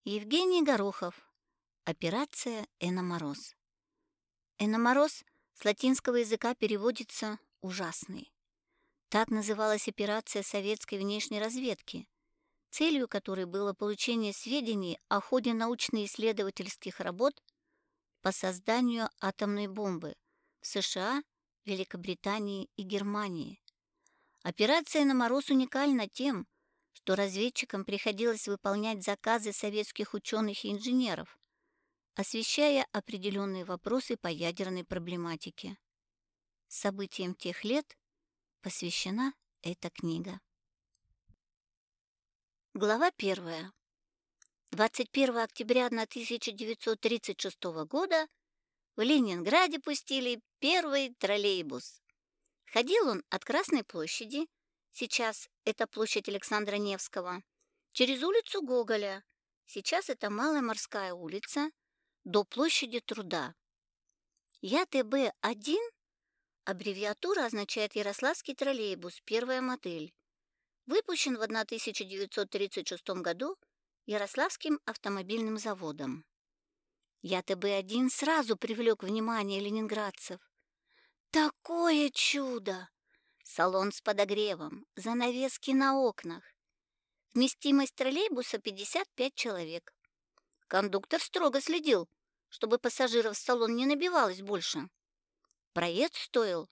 Евгений Горохов. Операция «Эномороз». «Эномороз» с латинского языка переводится «ужасный». Так называлась операция советской внешней разведки, целью которой было получение сведений о ходе научно-исследовательских работ по созданию атомной бомбы в США, Великобритании и Германии. Операция «Эномороз» уникальна тем, что разведчикам приходилось выполнять заказы советских ученых и инженеров, освещая определенные вопросы по ядерной проблематике. Событиям тех лет посвящена эта книга. Глава 1. 21 октября 1936 года в Ленинграде пустили первый троллейбус. Ходил он от Красной площади, сейчас это площадь Александра Невского, через улицу Гоголя, сейчас это Малая Морская улица, до площади Труда. ЯТБ-1 аббревиатура означает Ярославский троллейбус, первая модель. Выпущен в 1936 году Ярославским автомобильным заводом. ЯТБ-1 сразу привлек внимание ленинградцев. Такое чудо! Салон с подогревом, занавески на окнах. Вместимость троллейбуса 55 человек. Кондуктор строго следил, чтобы пассажиров в салон не набивалось больше. Проезд стоил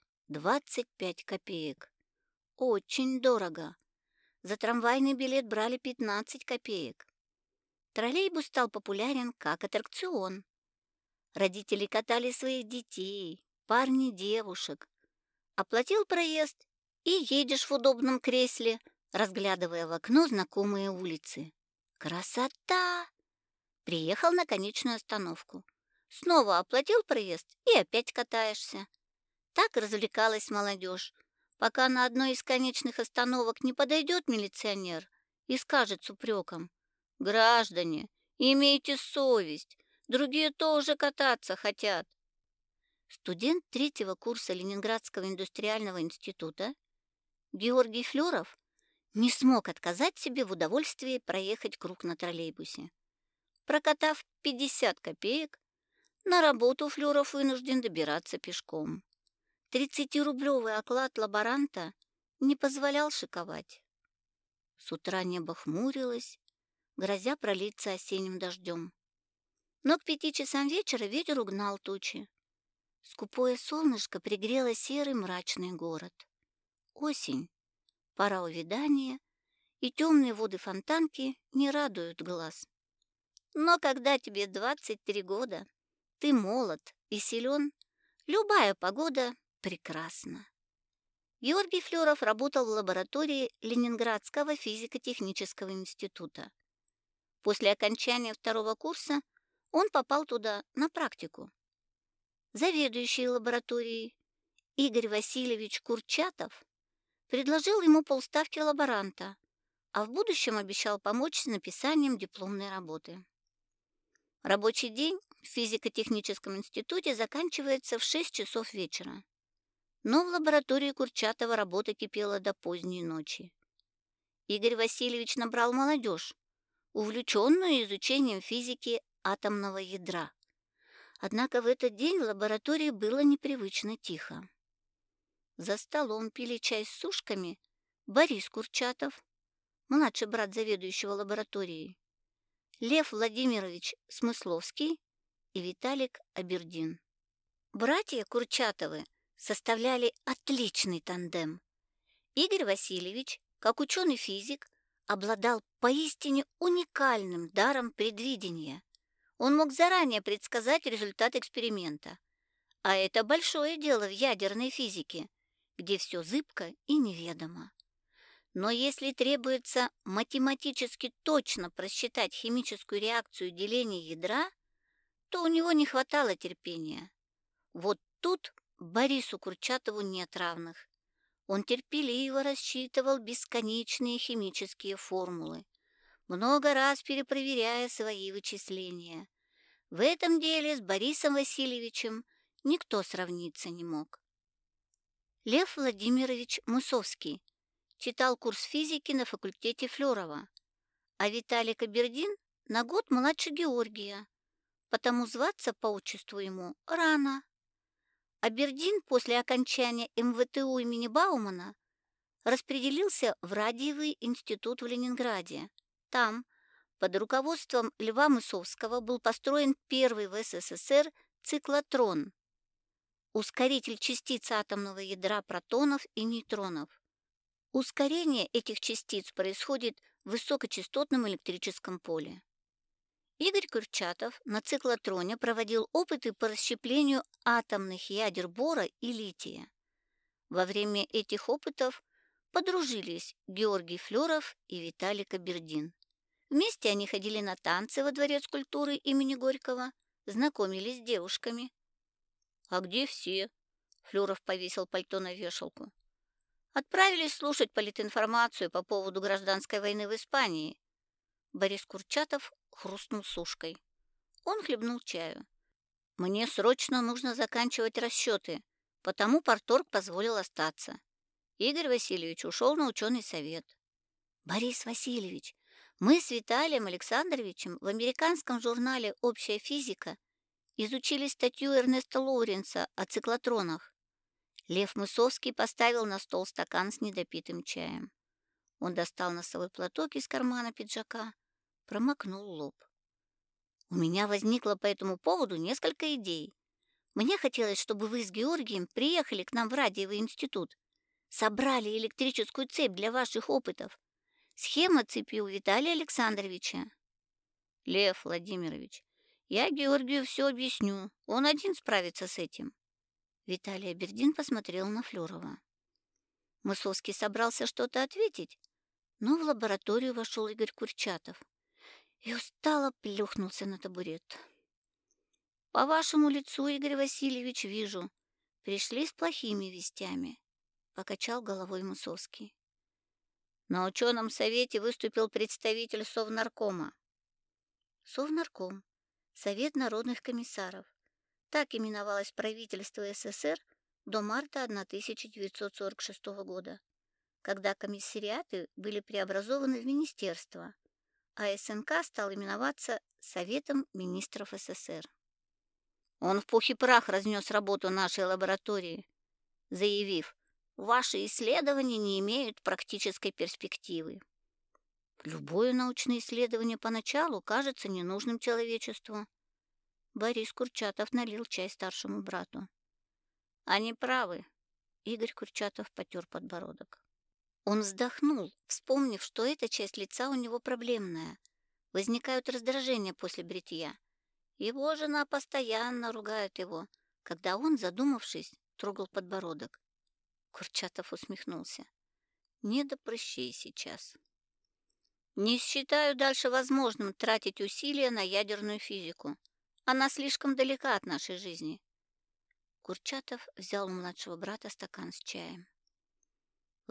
25 копеек. Очень дорого. За трамвайный билет брали 15 копеек. Троллейбус стал популярен как аттракцион. Родители катали своих детей, парни девушек. Оплатил проезд и едешь в удобном кресле, разглядывая в окно знакомые улицы. Красота! Приехал на конечную остановку. Снова оплатил проезд и опять катаешься. Так развлекалась молодежь, пока на одной из конечных остановок не подойдет милиционер и скажет с упреком: «Граждане, имейте совесть, другие тоже кататься хотят». Студент третьего курса Ленинградского индустриального института Георгий Флёров не смог отказать себе в удовольствии проехать круг на троллейбусе. Прокатав 50 копеек, на работу Флёров вынужден добираться пешком. 30-рублевый оклад лаборанта не позволял шиковать. С утра небо хмурилось, грозя пролиться осенним дождем. Но к 5 часам вечера ветер угнал тучи. Скупое солнышко пригрело серый мрачный город. Осень, пора увядания, и темные воды фонтанки не радуют глаз. Но когда тебе 23 года, ты молод и силен, любая погода прекрасна. Георгий Флёров работал в лаборатории Ленинградского физико-технического института. После окончания второго курса он попал туда на практику. Заведующий лабораторией Игорь Васильевич Курчатов предложил ему полставки лаборанта, а в будущем обещал помочь с написанием дипломной работы. Рабочий день в физико-техническом институте заканчивается в 6 часов вечера. Но в лаборатории Курчатова работа кипела до поздней ночи. Игорь Васильевич набрал молодежь, увлеченную изучением физики атомного ядра. Однако в этот день в лаборатории было непривычно тихо. За столом пили чай с сушками Борис Курчатов, младший брат заведующего лабораторией, Лев Владимирович Смысловский и Виталик Абердин. Братья Курчатовы составляли отличный тандем. Игорь Васильевич, как ученый-физик, обладал поистине уникальным даром предвидения. Он мог заранее предсказать результат эксперимента. А это большое дело в ядерной физике, где все зыбко и неведомо. Но если требуется математически точно просчитать химическую реакцию деления ядра, то у него не хватало терпения. Вот тут Борису Курчатову нет равных. Он терпеливо рассчитывал бесконечные химические формулы, много раз перепроверяя свои вычисления. В этом деле с Борисом Васильевичем никто сравниться не мог. Лев Владимирович Мусовский читал курс физики на факультете Флёрова, а Виталик Абердин на год младше Георгия, потому зваться по отчеству ему рано. Абердин после окончания МВТУ имени Баумана распределился в Радиевый институт в Ленинграде. Там, под руководством Льва Мысовского, был построен первый в СССР циклотрон – ускоритель частиц атомного ядра протонов и нейтронов. Ускорение этих частиц происходит в высокочастотном электрическом поле. Игорь Курчатов на циклотроне проводил опыты по расщеплению атомных ядер бора и лития. Во время этих опытов подружились Георгий Флёров и Виталий Кабердин. Вместе они ходили на танцы во Дворец культуры имени Горького, знакомились с девушками. «А где все?» — Флёров повесил пальто на вешалку. «Отправились слушать политинформацию по поводу гражданской войны в Испании». Борис Курчатов хрустнул сушкой. Он хлебнул чаю. «Мне срочно нужно заканчивать расчеты, потому парторг позволил остаться. Игорь Васильевич ушел на ученый совет». «Борис Васильевич, мы с Виталием Александровичем в американском журнале «Общая физика» изучили статью Эрнеста Лоуренса о циклотронах». Лев Мысовский поставил на стол стакан с недопитым чаем. Он достал носовой платок из кармана пиджака, промокнул лоб. «У меня возникло по этому поводу несколько идей. Мне хотелось, чтобы вы с Георгием приехали к нам в Радиевый институт, собрали электрическую цепь для ваших опытов. Схема цепи у Виталия Александровича». «Лев Владимирович, я Георгию все объясню. Он один справится с этим». Виталий Абердин посмотрел на Флёрова. Мысовский собрался что-то ответить, но в лабораторию вошел Игорь Курчатов и устало плюхнулся на табурет. «По вашему лицу, Игорь Васильевич, вижу, пришли с плохими вестями», — покачал головой Мысовский. На ученом совете выступил представитель Совнаркома. Совнарком — Совет народных комиссаров. Так именовалось правительство СССР до марта 1946 года, когда комиссариаты были преобразованы в министерства, а СНК стал именоваться Советом министров СССР. Он в пух и прах разнес работу нашей лаборатории, заявив: «Ваши исследования не имеют практической перспективы». Любое научное исследование поначалу кажется ненужным человечеству. Борис Курчатов налил чай старшему брату. «Они правы», — Игорь Курчатов потер подбородок. Он вздохнул, вспомнив, что эта часть лица у него проблемная. Возникают раздражения после бритья. Его жена постоянно ругает его, когда он, задумавшись, трогал подбородок. Курчатов усмехнулся. «Не до прыщей сейчас. Не считаю дальше возможным тратить усилия на ядерную физику. Она слишком далека от нашей жизни». Курчатов взял у младшего брата стакан с чаем. В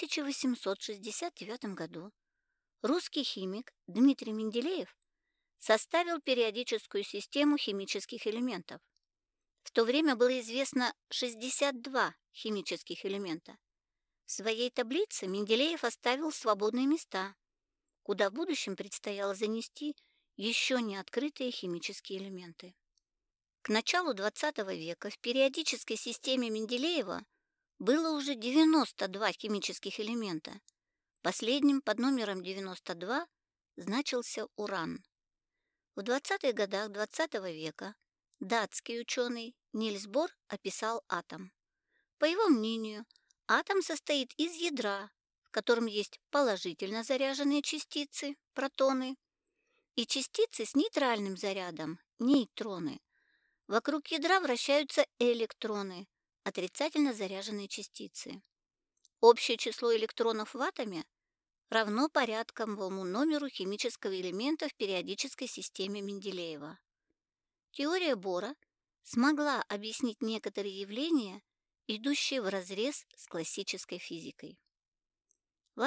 1869 году русский химик Дмитрий Менделеев составил периодическую систему химических элементов. В то время было известно 62 химических элемента. В своей таблице Менделеев оставил свободные места, куда в будущем предстояло занести еще не открытые химические элементы. К началу XX века в периодической системе Менделеева было уже 92 химических элемента. Последним под номером 92 значился уран. В 20-х годах XX века датский ученый Нильс Бор описал атом. По его мнению, атом состоит из ядра, в котором есть положительно заряженные частицы, протоны, и частицы с нейтральным зарядом, нейтроны. Вокруг ядра вращаются электроны, отрицательно заряженные частицы. Общее число электронов в атоме равно порядковому номеру химического элемента в периодической системе Менделеева. Теория Бора смогла объяснить некоторые явления, идущие вразрез с классической физикой. В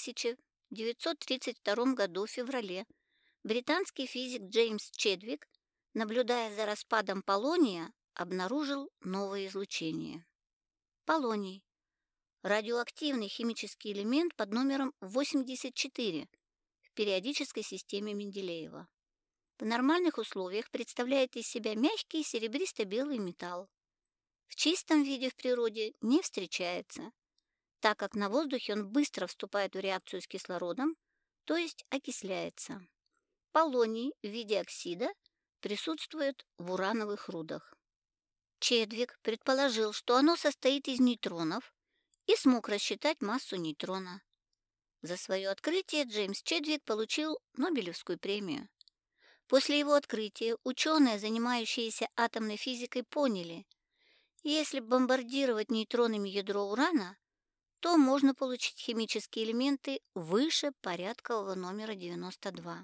1932 году в феврале британский физик Джеймс Чедвик, наблюдая за распадом полония, обнаружил новое излучение. Полоний – радиоактивный химический элемент под номером 84 в периодической системе Менделеева. В нормальных условиях представляет из себя мягкий серебристо-белый металл. В чистом виде в природе не встречается, так как на воздухе он быстро вступает в реакцию с кислородом, то есть окисляется. Полоний в виде оксида присутствует в урановых рудах. Чедвик предположил, что оно состоит из нейтронов, и смог рассчитать массу нейтрона. За свое открытие Джеймс Чедвик получил Нобелевскую премию. После его открытия ученые, занимающиеся атомной физикой, поняли, если бомбардировать нейтронами ядро урана, то можно получить химические элементы выше порядкового номера 92.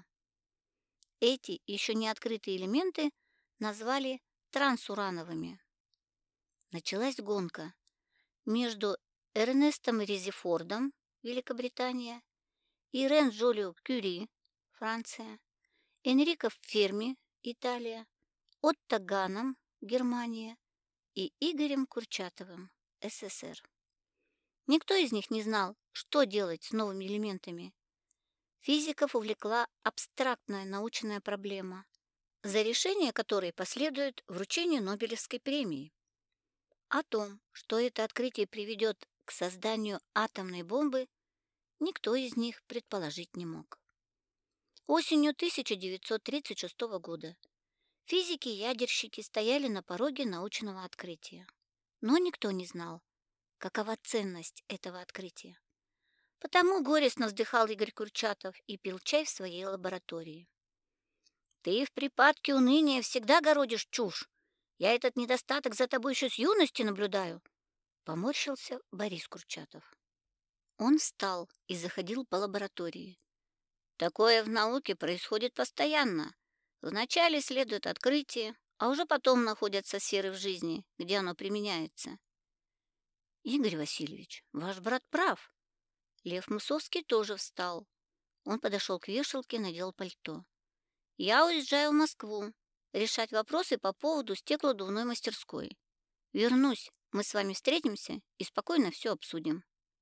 Эти еще не открытые элементы назвали трансурановыми. Началась гонка между Эрнестом Резерфордом, Великобритания, Ирен Жолио Кюри, Франция, Энрико Ферми, Италия, Отто Ганом, Германия и Игорем Курчатовым, СССР. Никто из них не знал, что делать с новыми элементами. Физиков увлекла абстрактная научная проблема, за решение которой последует вручение Нобелевской премии. О том, что это открытие приведет к созданию атомной бомбы, никто из них предположить не мог. Осенью 1936 года физики-ядерщики стояли на пороге научного открытия. Но никто не знал, какова ценность этого открытия. Потому горестно вздыхал Игорь Курчатов и пил чай в своей лаборатории. «Ты в припадке уныния всегда городишь чушь. Я этот недостаток за тобой еще с юности наблюдаю», — поморщился Борис Курчатов. Он встал и заходил по лаборатории. «Такое в науке происходит постоянно. Вначале следует открытие, а уже потом находятся сферы в жизни, где оно применяется». «Игорь Васильевич, ваш брат прав». Лев Мусовский тоже встал. Он подошел к вешалке, надел пальто. «Я уезжаю в Москву решать вопросы по поводу стеклодувной мастерской. Вернусь, мы с вами встретимся и спокойно все обсудим».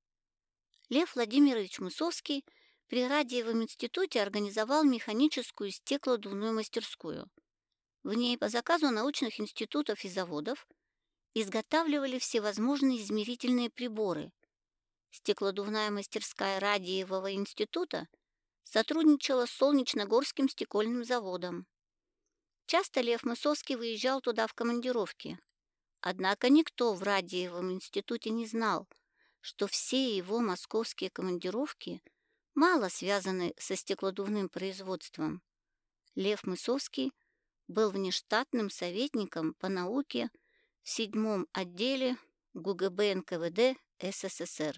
Лев Владимирович Мусовский при Радиевом институте организовал механическую стеклодувную мастерскую. В ней по заказу научных институтов и заводов изготавливали всевозможные измерительные приборы. Стеклодувная мастерская Радиевого института сотрудничала с Солнечногорским стекольным заводом. Часто Лев Мусовский выезжал туда в командировки. Однако никто в Радиевом институте не знал, что все его московские командировки мало связаны со стеклодувным производством. Лев Мусовский был внештатным советником по науке в 7-м отделе ГУГБ НКВД СССР.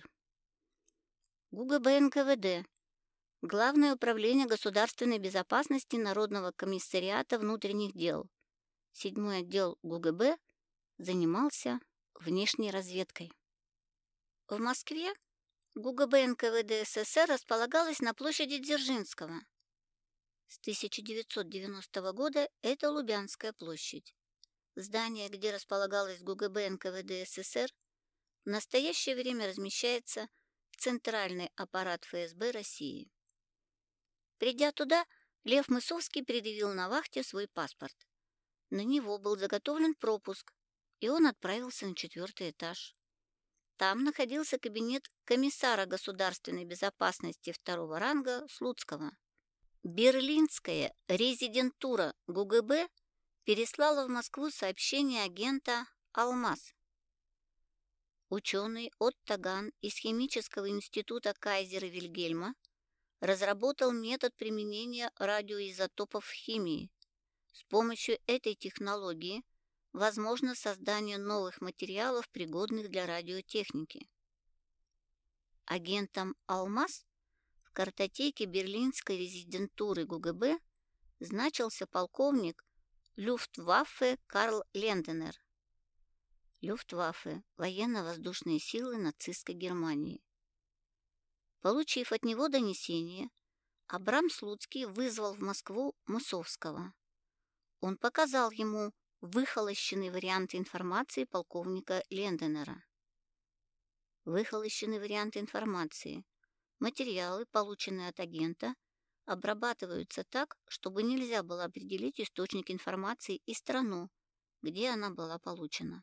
ГУГБ НКВД – Главное управление государственной безопасности Народного комиссариата внутренних дел. 7-й отдел ГУГБ занимался внешней разведкой. В Москве ГУГБ НКВД СССР располагалось на площади Дзержинского. С 1990 года это Лубянская площадь. Здание, где располагалось ГУГБ НКВД СССР, в настоящее время размещается Центральный аппарат ФСБ России. Придя туда, Лев Мусовский предъявил на вахте свой паспорт. На него был заготовлен пропуск, и он отправился на 4-й этаж. Там находился кабинет комиссара государственной безопасности 2-го ранга Слуцкого. Берлинская резидентура ГУГБ переслала в Москву сообщение агента «Алмаз». Ученый Отто Ган из Химического института Кайзера Вильгельма разработал метод применения радиоизотопов в химии. С помощью этой технологии возможно создание новых материалов, пригодных для радиотехники. Агентом «Алмаз» в картотеке берлинской резидентуры ГУГБ значился полковник Люфтваффе Карл Ленденер. Люфтваффе – военно-воздушные силы нацистской Германии. Получив от него донесение, Абрам Слуцкий вызвал в Москву Мусовского. Он показал ему выхолощенный вариант информации полковника Ленденера. Выхолощенный вариант информации – материалы, полученные от агента, обрабатываются так, чтобы нельзя было определить источник информации и страну, где она была получена.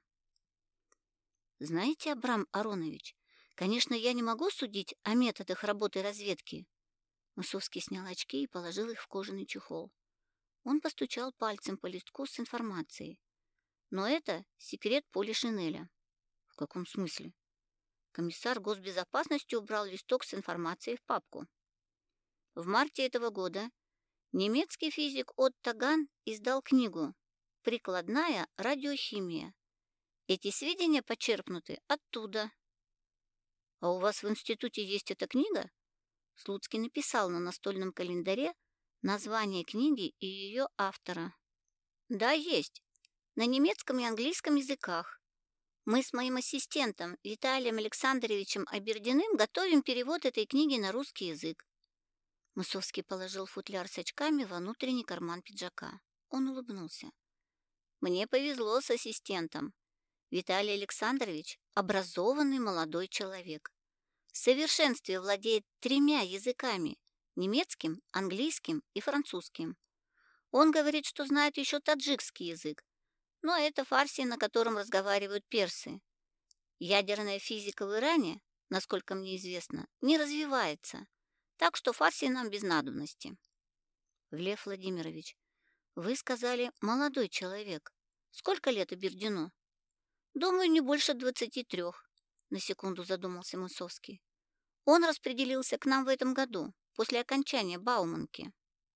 Знаете, Абрам Аронович, конечно, я не могу судить о методах работы разведки. Мысовский снял очки и положил их в кожаный чехол. Он постучал пальцем по листку с информацией. Но это секрет Полишинеля. В каком смысле? Комиссар госбезопасности убрал листок с информацией в папку. В марте этого года немецкий физик Отто Ган издал книгу «Прикладная радиохимия». Эти сведения почерпнуты оттуда. А у вас в институте есть эта книга? Слуцкий написал на настольном календаре название книги и ее автора. Да, есть. На немецком и английском языках. Мы с моим ассистентом Виталием Александровичем Абердиным готовим перевод этой книги на русский язык. Мысовский положил футляр с очками во внутренний карман пиджака. Он улыбнулся. Мне повезло с ассистентом. Виталий Александрович – образованный молодой человек. В совершенстве владеет 3 языками – немецким, английским и французским. Он говорит, что знает еще таджикский язык, но это фарси, на котором разговаривают персы. Ядерная физика в Иране, насколько мне известно, не развивается, так что фарси нам без надобности. Лев Владимирович, вы сказали «молодой человек». Сколько лет Абердину? Думаю, не больше 23, на секунду задумался Мысовский. Он распределился к нам в этом году, после окончания Бауманки.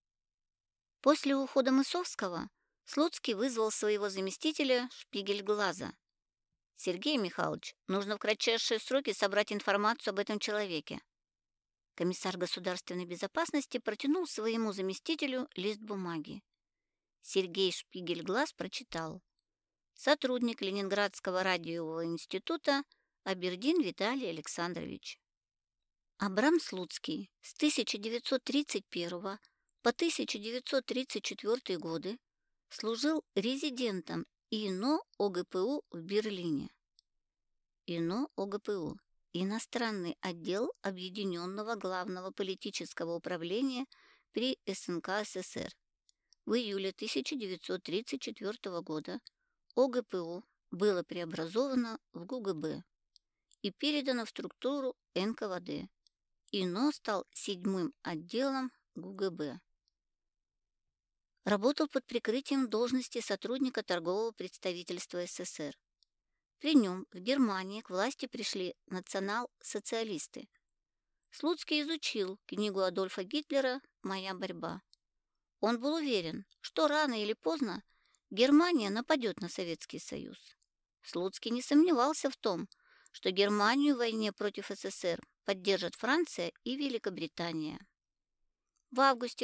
После ухода Мысовского Слуцкий вызвал своего заместителя Шпигельглаза. «Сергей Михайлович, нужно в кратчайшие сроки собрать информацию об этом человеке». Комиссар государственной безопасности протянул своему заместителю лист бумаги. Сергей Шпигельглаз прочитал. Сотрудник Ленинградского радиового института Абердин Виталий Александрович. Абрам Слуцкий с 1931 по 1934 годы служил резидентом ИНО ОГПУ в Берлине. ИНО ОГПУ – иностранный отдел Объединенного главного политического управления при СНК СССР. В июле 1934 года ОГПУ было преобразовано в ГУГБ и передано в структуру НКВД. ИНО стал 7-м отделом ГУГБ. Работал под прикрытием должности сотрудника торгового представительства СССР. При нем в Германии к власти пришли национал-социалисты. Слуцкий изучил книгу Адольфа Гитлера «Моя борьба». Он был уверен, что рано или поздно Германия нападет на Советский Союз. Слуцкий не сомневался в том, что Германию в войне против СССР поддержат Франция и Великобритания. В августе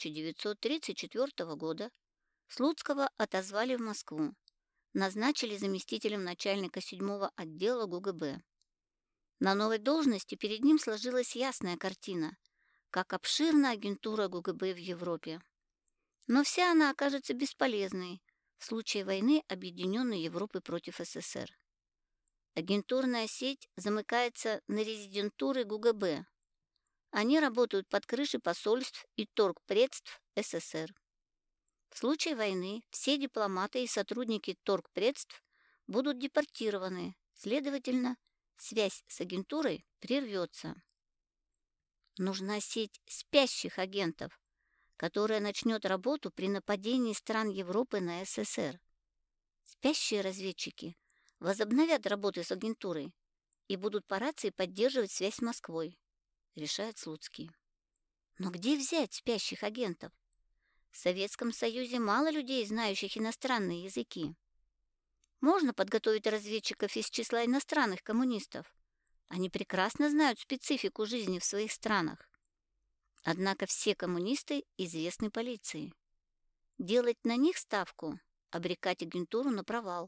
1934 года Слуцкого отозвали в Москву, назначили заместителем начальника 7-го отдела ГУГБ. На новой должности перед ним сложилась ясная картина, как обширна агентура ГУГБ в Европе. Но вся она окажется бесполезной в случае войны Объединенной Европы против СССР. Агентурная сеть замыкается на резидентуры ГУГБ. Они работают под крышей посольств и торгпредств СССР. В случае войны все дипломаты и сотрудники торгпредств будут депортированы, следовательно, связь с агентурой прервется. Нужна сеть спящих агентов, которая начнет работу при нападении стран Европы на СССР. Спящие разведчики возобновят работу с агентурой и будут по рации поддерживать связь с Москвой, решает Слуцкий. Но где взять спящих агентов? В Советском Союзе мало людей, знающих иностранные языки. Можно подготовить разведчиков из числа иностранных коммунистов. Они прекрасно знают специфику жизни в своих странах. Однако все коммунисты известны полиции. Делать на них ставку – обрекать агентуру на провал.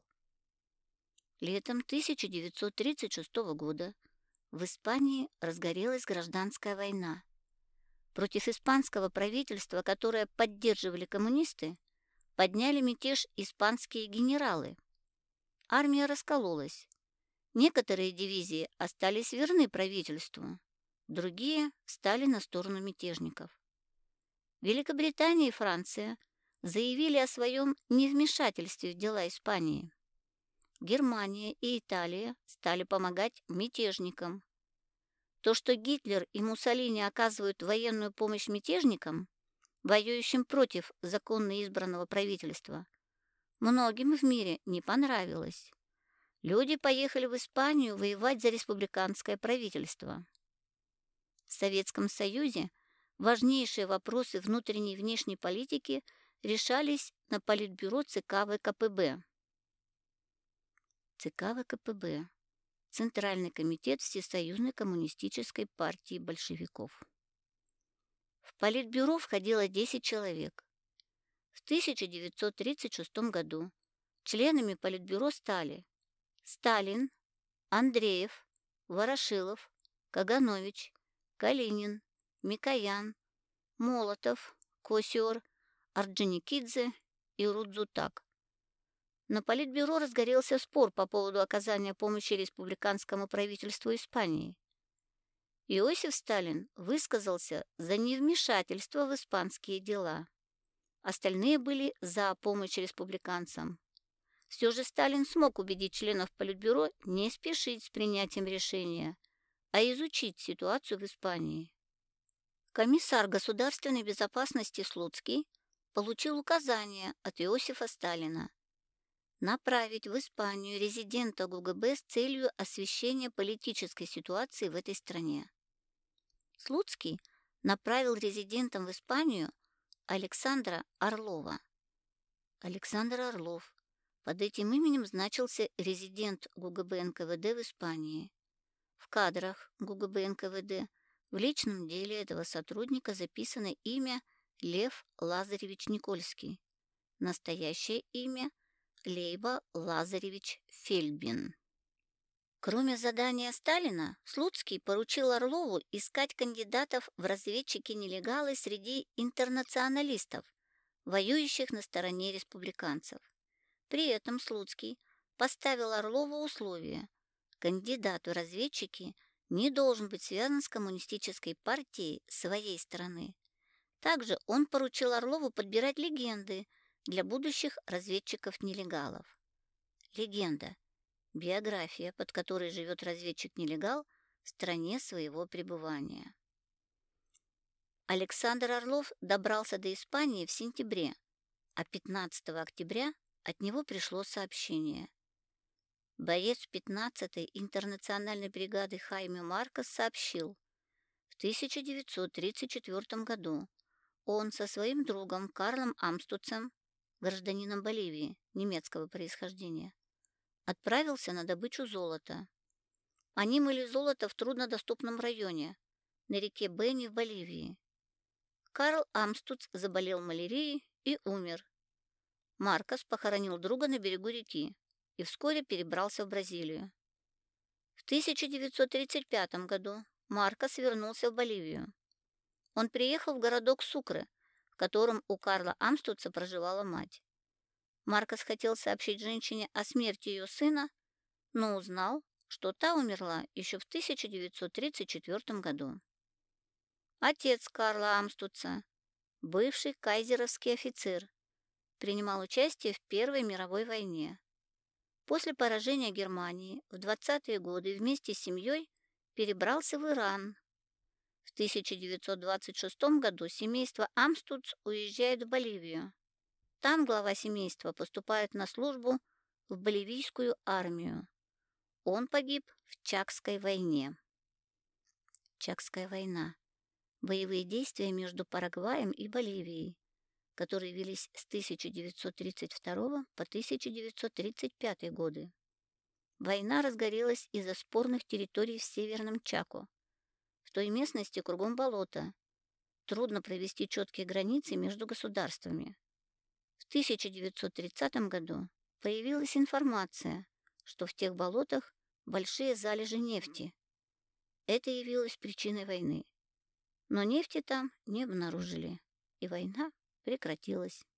Летом 1936 года в Испании разгорелась гражданская война. Против испанского правительства, которое поддерживали коммунисты, подняли мятеж испанские генералы. Армия раскололась. Некоторые дивизии остались верны правительству, другие встали на сторону мятежников. Великобритания и Франция заявили о своем невмешательстве в дела Испании. Германия и Италия стали помогать мятежникам. То, что Гитлер и Муссолини оказывают военную помощь мятежникам, воюющим против законно избранного правительства, многим в мире не понравилось. Люди поехали в Испанию воевать за республиканское правительство. В Советском Союзе важнейшие вопросы внутренней и внешней политики решались на Политбюро ЦК ВКПБ. ЦК ВКПБ – Центральный комитет Всесоюзной коммунистической партии большевиков. В Политбюро входило 10 человек. В 1936 году членами Политбюро стали Сталин, Андреев, Ворошилов, Каганович, Калинин, Микоян, Молотов, Косиор, Орджоникидзе и Рудзутак. На Политбюро разгорелся спор по поводу оказания помощи республиканскому правительству Испании. Иосиф Сталин высказался за невмешательство в испанские дела. Остальные были за помощь республиканцам. Все же Сталин смог убедить членов Политбюро не спешить с принятием решения, а изучить ситуацию в Испании. Комиссар государственной безопасности Слуцкий получил указание от Иосифа Сталина направить в Испанию резидента ГУГБ с целью освещения политической ситуации в этой стране. Слуцкий направил резидентом в Испанию Александра Орлова. Александр Орлов. Под этим именем значился резидент ГУГБ НКВД в Испании. В кадрах ГУГБ НКВД в личном деле этого сотрудника записано имя Лев Лазаревич Никольский. Настоящее имя Лейба Лазаревич Фельдбин. Кроме задания Сталина, Слуцкий поручил Орлову искать кандидатов в разведчики-нелегалы среди интернационалистов, воюющих на стороне республиканцев. При этом Слуцкий поставил Орлову условие: кандидат в разведчики не должен быть связан с коммунистической партией своей страны. Также он поручил Орлову подбирать легенды для будущих разведчиков-нелегалов. Легенда – биография, под которой живет разведчик-нелегал в стране своего пребывания. Александр Орлов добрался до Испании в сентябре, а 15 октября от него пришло сообщение. Боец 15-й интернациональной бригады Хайме Маркос сообщил: в 1934 году он со своим другом Карлом Амстутцем, гражданином Боливии немецкого происхождения, отправился на добычу золота. Они мыли золото в труднодоступном районе, на реке Бени в Боливии. Карл Амстутц заболел малярией и умер. Маркос похоронил друга на берегу реки и вскоре перебрался в Бразилию. В 1935 году Маркос вернулся в Боливию. Он приехал в городок Сукре, в котором у Карла Амстутца проживала мать. Маркос хотел сообщить женщине о смерти ее сына, но узнал, что та умерла еще в 1934 году. Отец Карла Амстутца, бывший кайзеровский офицер, принимал участие в Первой мировой войне. После поражения Германии в 20-е годы вместе с семьей перебрался в Иран. В 1926 году семейство Амстутц уезжает в Боливию. Там глава семейства поступает на службу в боливийскую армию. Он погиб в Чакской войне. Чакская война. Боевые действия между Парагваем и Боливией, которые велись с 1932 по 1935 годы. Война разгорелась из-за спорных территорий в Северном Чако. В той местности кругом болото. Трудно провести четкие границы между государствами. В 1930 году появилась информация, что в тех болотах большие залежи нефти. Это явилось причиной войны. Но нефти там не обнаружили, и война прекратилась.